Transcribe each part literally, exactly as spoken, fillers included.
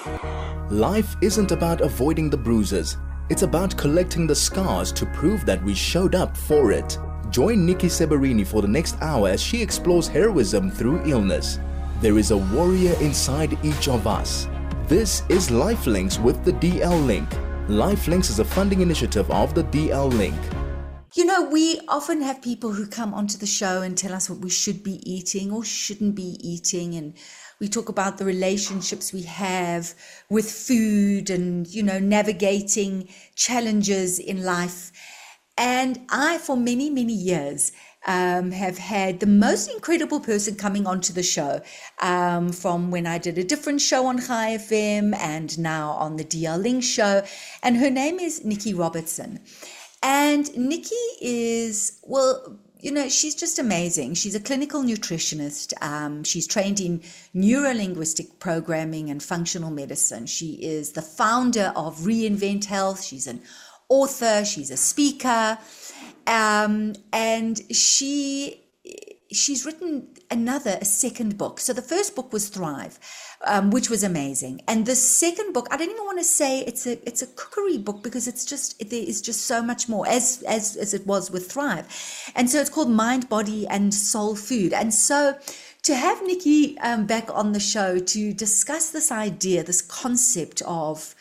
Life isn't about avoiding the bruises. It's about collecting the scars to prove that we showed up for it. Join Nikki Seberini for the next hour as she explores heroism through illness. There is a warrior inside each of us. This is Lifelinks with the D L Link. Lifelinks is a funding initiative of the D L Link. You know, we often have people who come onto the show and tell us what we should be eating or shouldn't be eating. And we talk about the relationships we have with food and, you know, navigating challenges in life. And I, for many, many years, um, have had the most incredible person coming onto the show, um, from when I did a different show on Chai F M and now on the D L Link show. And her name is Nikki Robertson. And Nikki is, well, you know, she's just amazing. She's a clinical nutritionist. Um, she's trained in neuro-linguistic programming and functional medicine. She is the founder of Reinvent Health. She's an author. She's a speaker. Um, and she she's written another, a second book. So the first book was Thrive, um, which was amazing. And the second book, I don't even want to say it's a it's a cookery book because it's just, there is just so much more, as, as, as it was with Thrive. And so it's called Mind, Body and Soul Food. And so to have Nikki um, back on the show to discuss this idea, this concept of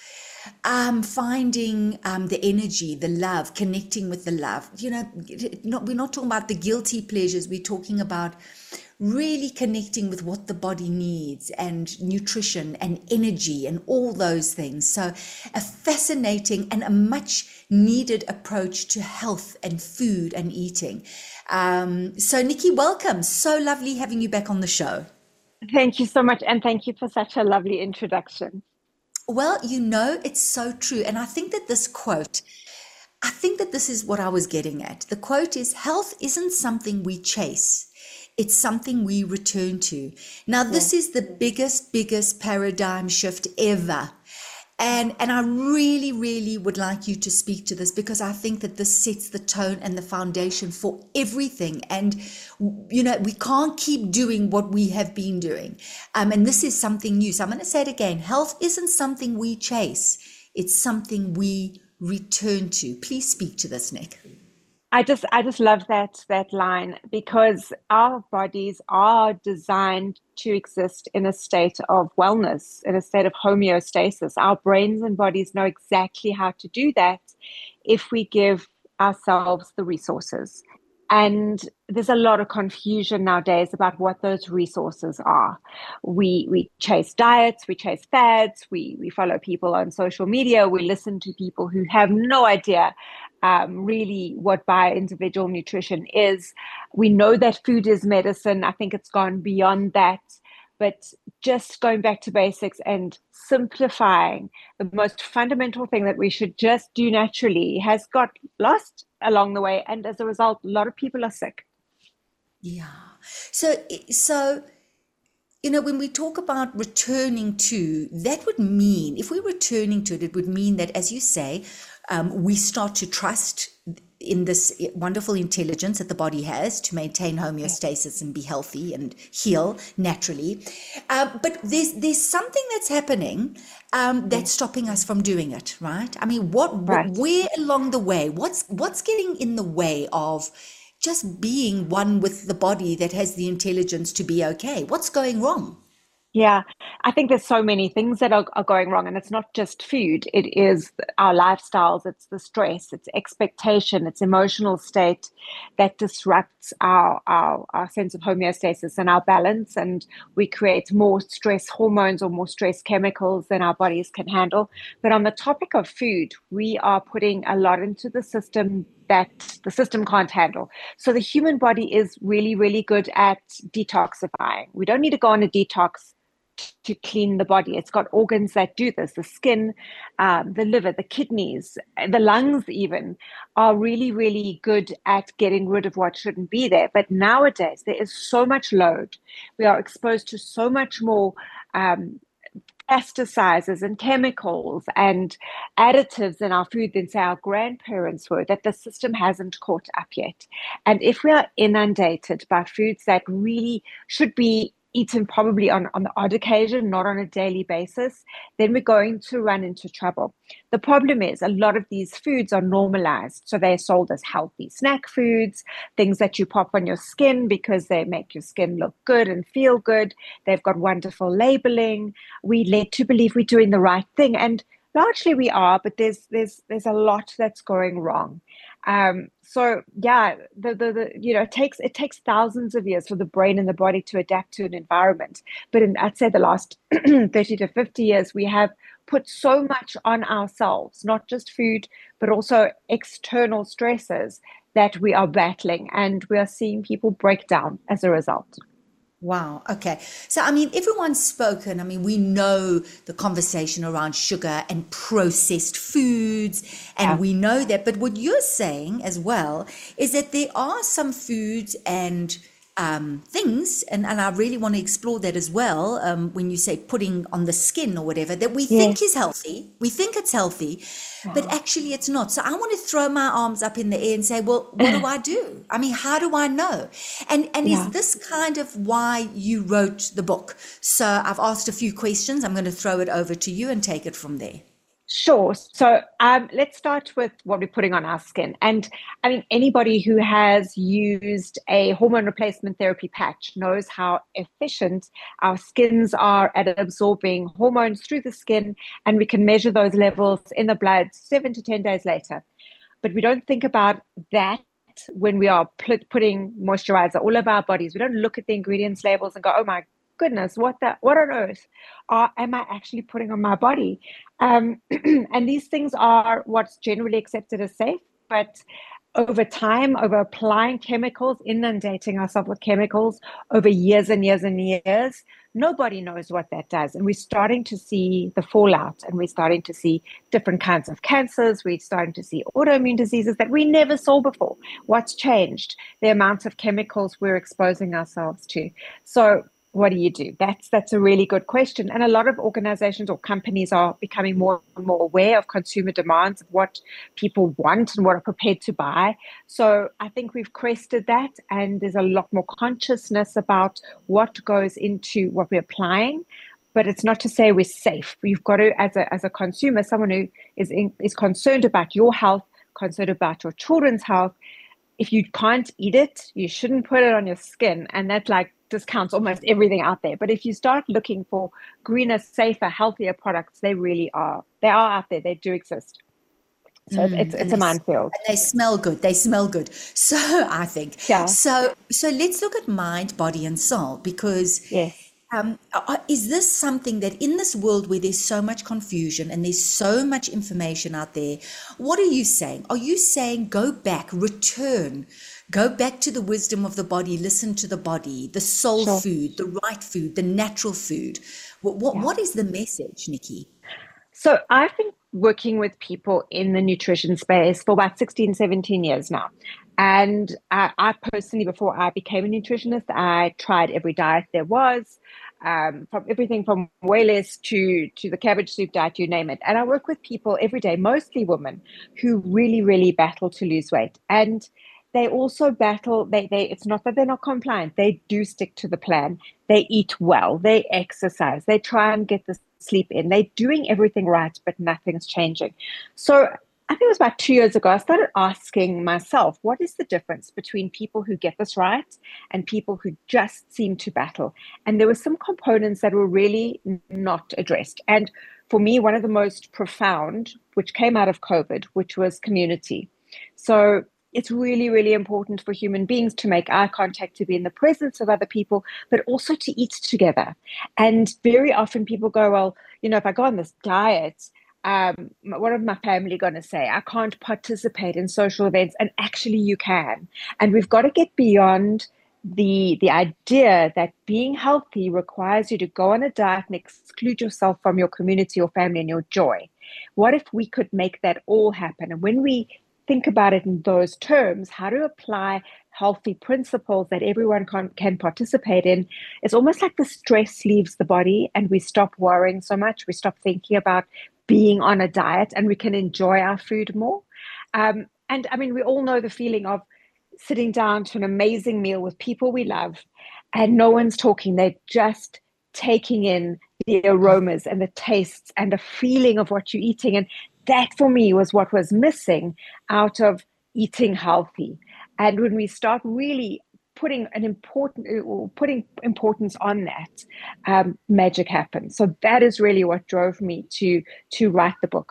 Um, finding um, the energy, the love, connecting with the love. You know, not, we're not talking about the guilty pleasures. We're talking about really connecting with what the body needs and nutrition and energy and all those things. So a fascinating and a much needed approach to health and food and eating. Um, so Nikki, welcome. So lovely having you back on the show. Thank you so much. And thank you for such a lovely introduction. Well, you know, it's so true. And I think that this quote, I think that this is what I was getting at. The quote is, health isn't something we chase. It's something we return to. Now, this yeah. is the biggest, biggest paradigm shift ever. And and I really, really would like you to speak to this because I think that this sets the tone and the foundation for everything. And, you know, we can't keep doing what we have been doing. Um, and this is something new. So I'm going to say it again. Health isn't something we chase. It's something we return to. Please speak to this, Nick. I just I just love that that line because our bodies are designed to exist in a state of wellness, in a state of homeostasis. Our brains and bodies know exactly how to do that if we give ourselves the resources. And there's a lot of confusion nowadays about what those resources are. We we chase diets, we chase fads, we we follow people on social media, we listen to people who have no idea um, really what bio-individual nutrition is. We know that food is medicine. I think it's gone beyond that. But just going back to basics and simplifying the most fundamental thing that we should just do naturally has got lost along the way. And as a result, a lot of people are sick. Yeah. So, so, you know, when we talk about returning to, that would mean, if we're returning to it, it would mean that, as you say, um, we start to trust in this wonderful intelligence that the body has to maintain homeostasis and be healthy and heal naturally. Um, but there's there's something that's happening um, that's stopping us from doing it, right? I mean, what, right. what where along the way, what's what's getting in the way of just being one with the body that has the intelligence to be okay? What's going wrong? Yeah, I think there's so many things that are, are going wrong, and it's not just food. It is our lifestyles, it's the stress, it's expectation, it's emotional state that disrupts our, our, our sense of homeostasis and our balance, and we create more stress hormones or more stress chemicals than our bodies can handle. But on the topic of food, we are putting a lot into the system that the system can't handle. So the human body is really, really good at detoxifying. We don't need to go on a detox to clean the body. It's got organs that do this. The skin, um, the liver, the kidneys, the lungs even are really, really good at getting rid of what shouldn't be there. But nowadays, there is so much load. We are exposed to so much more um, pesticides and chemicals and additives in our food than, say, our grandparents were, that the system hasn't caught up yet. And if we are inundated by foods that really should be eaten probably on, on the odd occasion, not on a daily basis, then we're going to run into trouble. The problem is a lot of these foods are normalized. So they're sold as healthy snack foods, things that you pop on your skin because they make your skin look good and feel good. They've got wonderful labeling. We led to believe we're doing the right thing. And largely we are, but there's there's there's a lot that's going wrong. Um, so yeah, the, the the you know it takes it takes thousands of years for the brain and the body to adapt to an environment. But in I'd say the last thirty to fifty years, we have put so much on ourselves, not just food, but also external stresses that we are battling, and we are seeing people break down as a result. Wow. Okay. So, I mean, everyone's spoken. I mean, we know the conversation around sugar and processed foods, and Yeah. we know that. But what you're saying as well is that there are some foods and um, things, and, and I really want to explore that as well. Um, when you say putting on the skin or whatever, that we think Yes. is healthy, we think it's healthy, but actually it's not. So I want to throw my arms up in the air and say, well, what do I do? I mean, how do I know? And and Yeah. is this kind of why you wrote the book? So I've asked a few questions. I'm going to throw it over to you and take it from there. Sure. So um, let's start with what we're putting on our skin. And I mean, anybody who has used a hormone replacement therapy patch knows how efficient our skins are at absorbing hormones through the skin. And we can measure those levels in the blood seven to ten days later. But we don't think about that when we are put, putting moisturizer all over our bodies. We don't look at the ingredients labels and go, oh my goodness, what the, what on earth are, am I actually putting on my body? Um, and these things are what's generally accepted as safe, but over time, over applying chemicals, inundating ourselves with chemicals over years and years and years, nobody knows what that does. And we're starting to see the fallout, and we're starting to see different kinds of cancers. We're starting to see autoimmune diseases that we never saw before. What's changed? The amount of chemicals we're exposing ourselves to. So what do you do? That's that's a really good question. And a lot of organizations or companies are becoming more and more aware of consumer demands, of what people want and what are prepared to buy. So I think we've crested that, and there's a lot more consciousness about what goes into what we're applying. But it's not to say we're safe. You've got to, as a as a consumer, someone who is in, is concerned about your health, concerned about your children's health. If you can't eat it, you shouldn't put it on your skin. And that like discounts almost everything out there. But if you start looking for greener, safer, healthier products, they really are. They are out there. They do exist. So mm, it's it's a minefield. And they smell good. They smell good. So I think. Yeah. So so let's look at mind, body, and soul, because yes. Um, is this something that in this world where there's so much confusion and there's so much information out there, what are you saying? Are you saying go back, return, go back to the wisdom of the body, listen to the body, the soul Sure. food, the right food, the natural food? What, what, Yeah. what is the message, Nikki? So I've been working with people in the nutrition space for about sixteen, seventeen years now. And I, I personally, before I became a nutritionist, I tried every diet there was, um, from everything from whey-less to, to the cabbage soup diet, you name it. And I work with people every day, mostly women, who really, really battle to lose weight. And they also battle, they, they, it's not that they're not compliant. They do stick to the plan. They eat well, they exercise, they try and get the sleep in. They're doing everything right, but nothing's changing. So I think it was about two years ago, I started asking myself, what is the difference between people who get this right and people who just seem to battle? And there were some components that were really not addressed. And for me, one of the most profound, which came out of COVID, which was community. So it's really, really important for human beings to make eye contact, to be in the presence of other people, but also to eat together. And very often people go, well, you know, if I go on this diet, um, what is my family going to say? I can't participate in social events. And actually you can. And we've got to get beyond the, the idea that being healthy requires you to go on a diet and exclude yourself from your community or family and your joy. What if we could make that all happen? And when we think about it in those terms, how to apply healthy principles that everyone can, can participate in, it's almost like the stress leaves the body and we stop worrying so much. We stop thinking about being on a diet and we can enjoy our food more. Um, and I mean, we all know the feeling of sitting down to an amazing meal with people we love and no one's talking. They're just taking in the aromas and the tastes and the feeling of what you're eating. And that for me was what was missing out of eating healthy. And when we start really putting an important or putting importance on that, um, magic happens. So that is really what drove me to to write the book.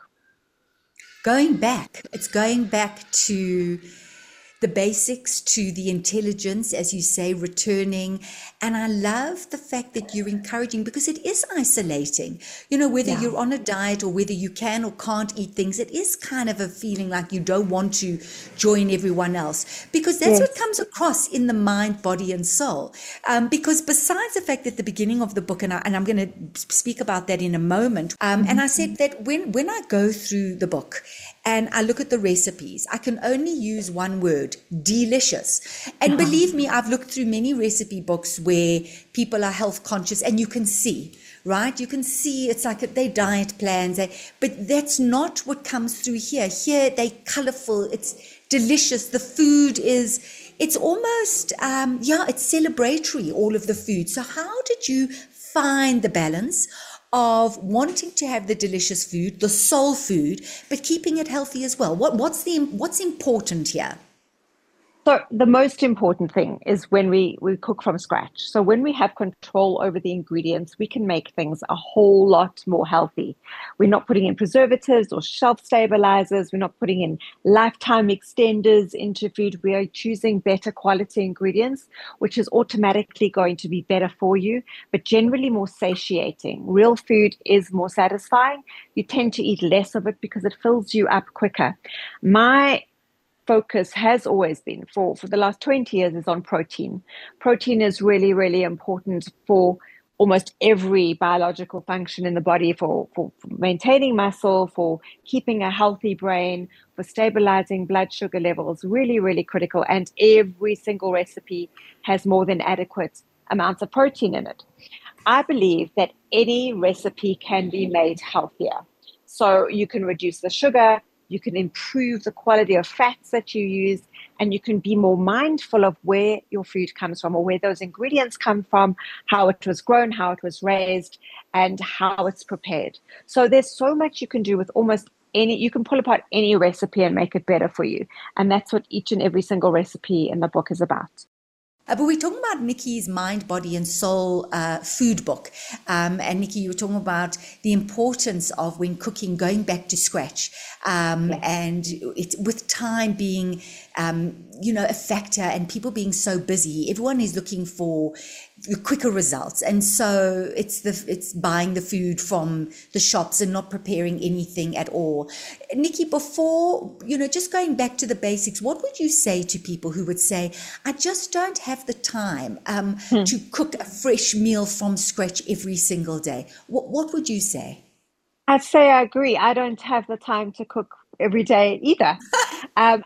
Going back, it's going back to the basics, to the intelligence, as you say, returning. And I love the fact that you're encouraging, because it is isolating. You know, whether Yeah. you're on a diet or whether you can or can't eat things, it is kind of a feeling like you don't want to join everyone else, because that's Yes. what comes across in the mind, body, and soul. Um, because besides the fact that the beginning of the book, and, I, and I'm going to speak about that in a moment, um, and I said that when, when I go through the book and I look at the recipes, I can only use one word: delicious. And believe me, I've looked through many recipe books where people are health conscious, and you can see, right? You can see it's like they diet plans, they, but that's not what comes through here. Here, they colorful, it's delicious. The food is, it's almost, um, yeah, it's celebratory, all of the food. So how did you find the balance of wanting to have the delicious food, the soul food, but keeping it healthy as well? What, what's the, what's important here? So the most important thing is when we, we cook from scratch. So when we have control over the ingredients, we can make things a whole lot more healthy. We're not putting in preservatives or shelf stabilizers. We're not putting in lifetime extenders into food. We are choosing better quality ingredients, which is automatically going to be better for you, but generally more satiating. Real food is more satisfying. You tend to eat less of it because it fills you up quicker. My focus has always been for, for the last twenty years is on protein. Protein is really, really important for almost every biological function in the body, for, for, for maintaining muscle, for keeping a healthy brain, for stabilizing blood sugar levels, really, really critical. And every single recipe has more than adequate amounts of protein in it. I believe that any recipe can be made healthier. So you can reduce the sugar, you can improve the quality of fats that you use, and you can be more mindful of where your food comes from, or where those ingredients come from, how it was grown, how it was raised, and how it's prepared. So there's so much you can do with almost any, you can pull apart any recipe and make it better for you. And that's what each and every single recipe in the book is about. Uh, but we're talking about Nikki's Mind, Body and Soul uh, food book. Um, and Nikki, you were talking about the importance of, when cooking, going back to scratch. Um, yes. And it, with time being, um, you know, a factor, and people being so busy, everyone is looking for quicker results. And so it's the it's buying the food from the shops and not preparing anything at all. Nikki, before, you know, just going back to the basics, what would you say to people who would say, I just don't have the time um, hmm. to cook a fresh meal from scratch every single day? What, what would you say? I'd say I agree. I don't have the time to cook every day either. Um,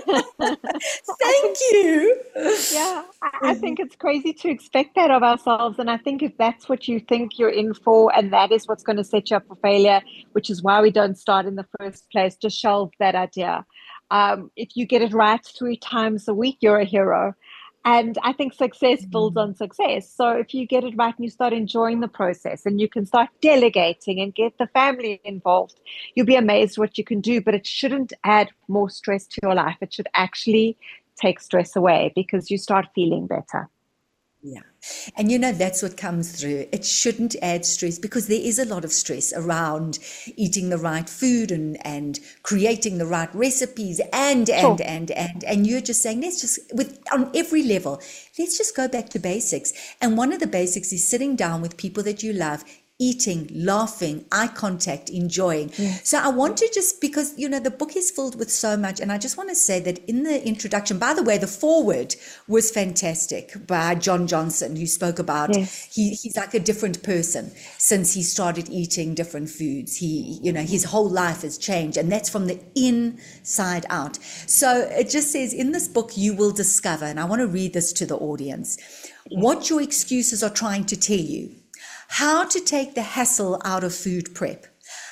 Thank you. Yeah, I, I think it's crazy to expect that of ourselves. And I think if that's what you think you're in for, and that is what's going to set you up for failure, which is why we don't start in the first place, just shelve that idea. Um, if you get it right three times a week, you're a hero. And I think success builds on success. So if you get it right and you start enjoying the process, and you can start delegating and get the family involved, you'll be amazed what you can do. But it shouldn't add more stress to your life. It should actually take stress away, because you start feeling better. Yeah. And you know, that's what comes through. It shouldn't add stress, because there is a lot of stress around eating the right food and, and creating the right recipes and, and, sure. and, and, and you're just saying, let's just, with on every level, let's just go back to basics. And one of the basics is sitting down with people that you love, eating, laughing, eye contact, enjoying. Yes. So I want to just, because, you know, the book is filled with so much. And I just want to say that in the introduction, by the way, the foreword was fantastic by John Johnson, who spoke about, yes. he, he's like a different person since he started eating different foods. He, you know, his whole life has changed, and that's from the inside out. So it just says in this book, you will discover, and I want to read this to the audience, what your excuses are trying to tell you. How to take the hassle out of food prep,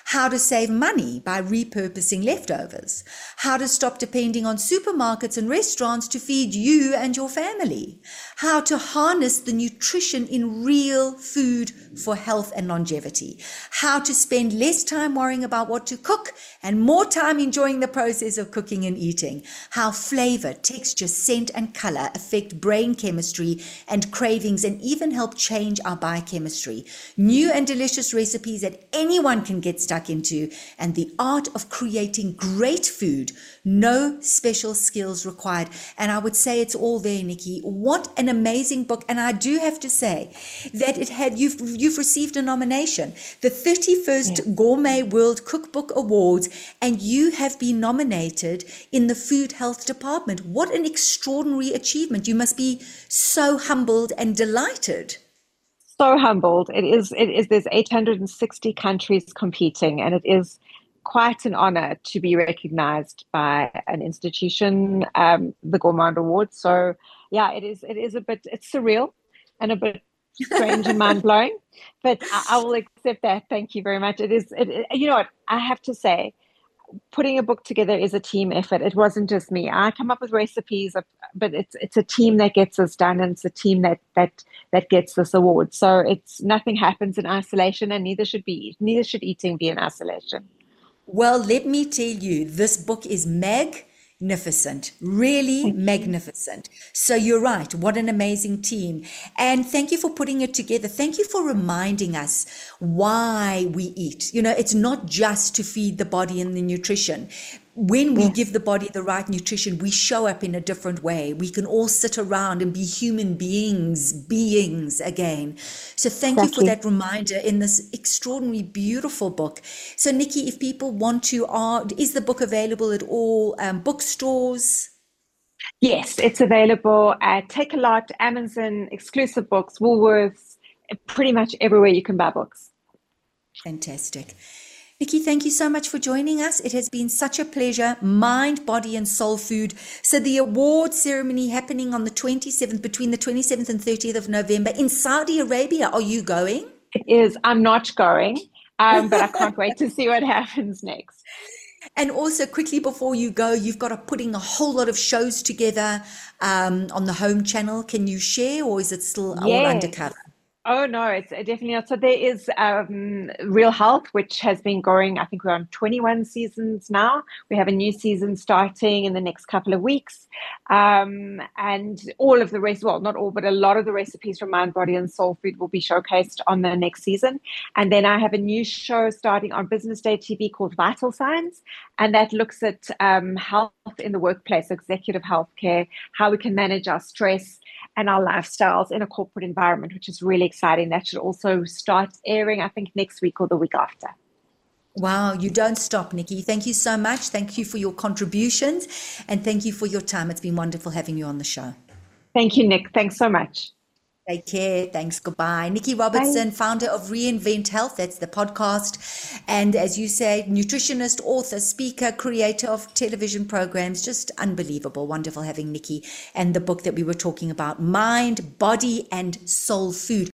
how to save money by repurposing leftovers, how to stop depending on supermarkets and restaurants to feed you and your family, how to harness the nutrition in real food for health and longevity, how to spend less time worrying about what to cook and more time enjoying the process of cooking and eating, how flavor, texture, scent, and color affect brain chemistry and cravings and even help change our biochemistry, new and delicious recipes that anyone can get stuck into, and the art of creating great food, no special skills required. And I would say it's all there, Nikki. What an amazing book. And I do have to say that it had, you've, you've received a nomination, the thirty-first yeah. Gourmet World Cookbook Awards, and you have been nominated in the Food Health Department. What an extraordinary achievement. You must be so humbled and delighted. So humbled. It is, it is, there's eight hundred sixty countries competing, and it is quite an honor to be recognized by an institution, um, the Gourmand Awards. So yeah, it is, it is a bit, it's surreal and a bit strange and mind blowing, but I, I will accept that. Thank you very much. It is, it, it, you know what, I have to say, putting a book together is a team effort. It wasn't just me. I come up with recipes, but it's it's a team that gets this done, and it's a team that that that gets this award. So it's nothing happens in isolation, and neither should be neither should eating be in isolation. Well, let me tell you, this book is magnificent, really magnificent. So you're right. What an amazing team. And thank you for putting it together. Thank you for reminding us why we eat. You know, it's not just to feed the body and the nutrition. When we give the body the right nutrition, we show up in a different way. We can all sit around and be human beings, beings again. So thank you for that reminder in this extraordinary, beautiful book. So Nikki, if people want to, uh, is the book available at all um, bookstores? Yes, it's available at Takealot, Amazon, Exclusive Books, Woolworths, pretty much everywhere you can buy books. Fantastic. Nikki, thank you so much for joining us. It has been such a pleasure. Mind, Body and Soul Food. So the award ceremony happening on the twenty-seventh, between the twenty-seventh and thirtieth of November in Saudi Arabia. Are you going? It is. I'm not going, um, but I can't wait to see what happens next. And also quickly before you go, you've got a putting a whole lot of shows together um, on the home channel. Can you share, or is it still all yes. undercover? Oh, no, it's definitely not. So there is um, Real Health, which has been going, I think we're on twenty-one seasons now. We have a new season starting in the next couple of weeks. Um, and all of the rest, well, not all, but a lot of the recipes from Mind, Body and Soul Food will be showcased on the next season. And then I have a new show starting on Business Day T V called Vital Signs. And that looks at um, health in the workplace, executive healthcare, how we can manage our stress and our lifestyles in a corporate environment, which is really exciting. That should also start airing, I think, next week or the week after. Wow, you don't stop, Nikki. Thank you so much. Thank you for your contributions, and thank you for your time. It's been wonderful having you on the show. Thank you, Nick. Thanks so much. Take care. Thanks. Goodbye. Nikki Robertson, Bye. Founder of Reinvent Health. That's the podcast. And as you say, nutritionist, author, speaker, creator of television programs. Just unbelievable. Wonderful having Nikki, and the book that we were talking about, Mind, Body and Soul Food.